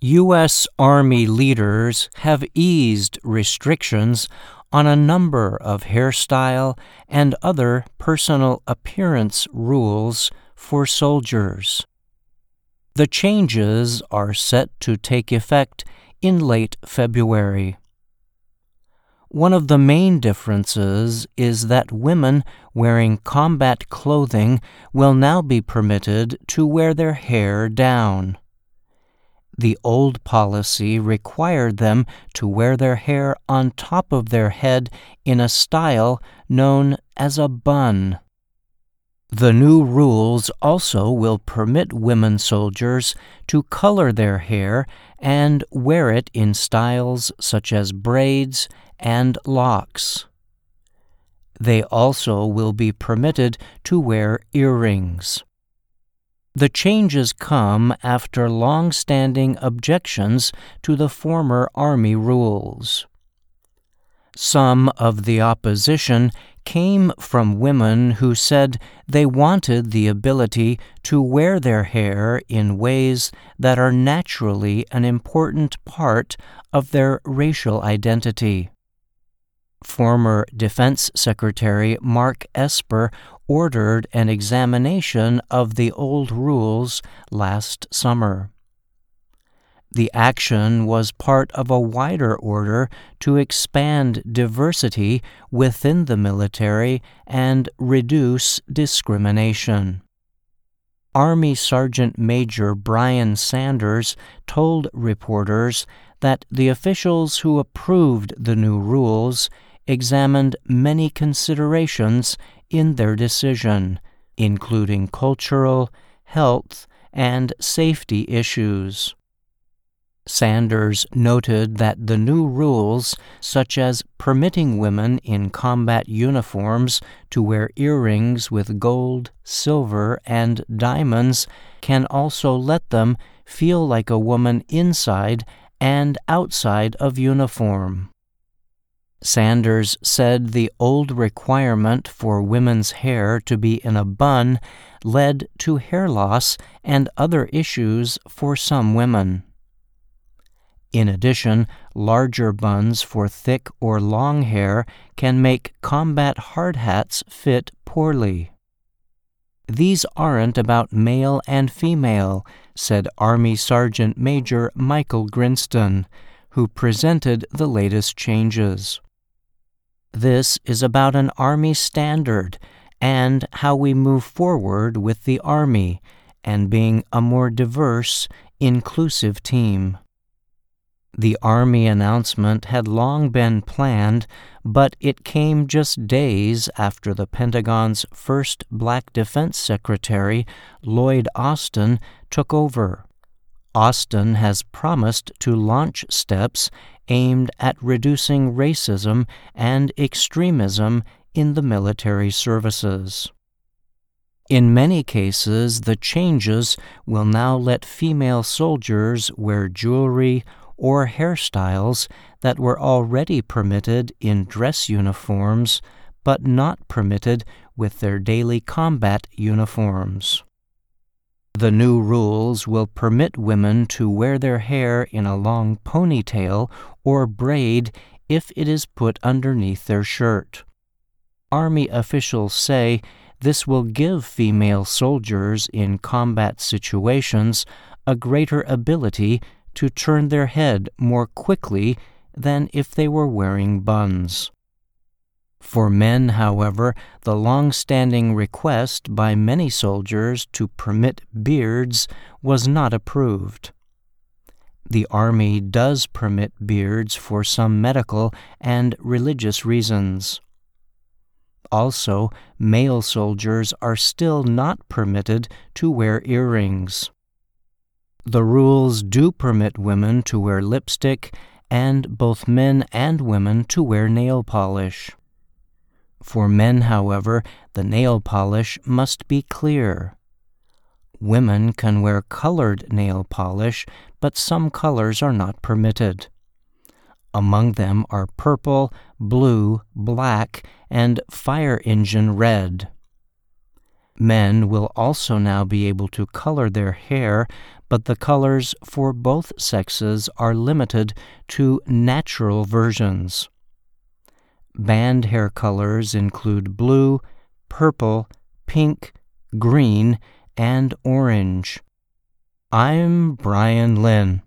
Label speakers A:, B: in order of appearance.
A: U.S. Army leaders have eased restrictions on a number of hairstyle and other personal appearance rules for soldiers. The changes are set to take effect in late February. One of the main differences is that women wearing combat clothing will now be permitted to wear their hair down. The old policy required them to wear their hair on top of their head in a style known as a bun. The new rules also will permit women soldiers to color their hair and wear it in styles such as braids and locks. They also will be permitted to wear earrings. The changes come after long-standing objections to the former Army rules. Some of the opposition came from women who said they wanted the ability to wear their hair in ways that are naturally an important part of their racial identity. Former Defense Secretary Mark Esper ordered an examination of the old rules last summer. The action was part of a wider order to expand diversity within the military and reduce discrimination. Army Sergeant Major Brian Sanders told reporters that the officials who approved the new rules examined many considerations in their decision, including cultural, health, and safety issues. Sanders noted that the new rules, such as permitting women in combat uniforms to wear earrings with gold, silver, and diamonds, can also let them feel like a woman inside and outside of uniform. Sanders said the old requirement for women's hair to be in a bun led to hair loss and other issues for some women. In addition, larger buns for thick or long hair can make combat hard hats fit poorly. "These aren't about male and female," said Army Sergeant Major Michael Grinston, who presented the latest changes. "This is about an Army standard and how we move forward with the Army and being a more diverse, inclusive team." The Army announcement had long been planned, but it came just days after the Pentagon's first Black Defense Secretary, Lloyd Austin, took over. Austin has promised to launch steps aimed at reducing racism and extremism in the military services. In many cases, the changes will now let female soldiers wear jewelry or hairstyles that were already permitted in dress uniforms, but not permitted with their daily combat uniforms. The new rules will permit women to wear their hair in a long ponytail or braid if it is put underneath their shirt. Army officials say this will give female soldiers in combat situations a greater ability to turn their head more quickly than if they were wearing buns. For men, however, the long-standing request by many soldiers to permit beards was not approved. The Army does permit beards for some medical and religious reasons. Also, male soldiers are still not permitted to wear earrings. The rules do permit women to wear lipstick and both men and women to wear nail polish. For men, however, the nail polish must be clear. Women can wear colored nail polish, but some colors are not permitted. Among them are purple, blue, black, and fire engine red. Men will also now be able to color their hair, but the colors for both sexes are limited to natural versions. Banned hair colors include blue, purple, pink, green, and orange. I'm Brian Lynn.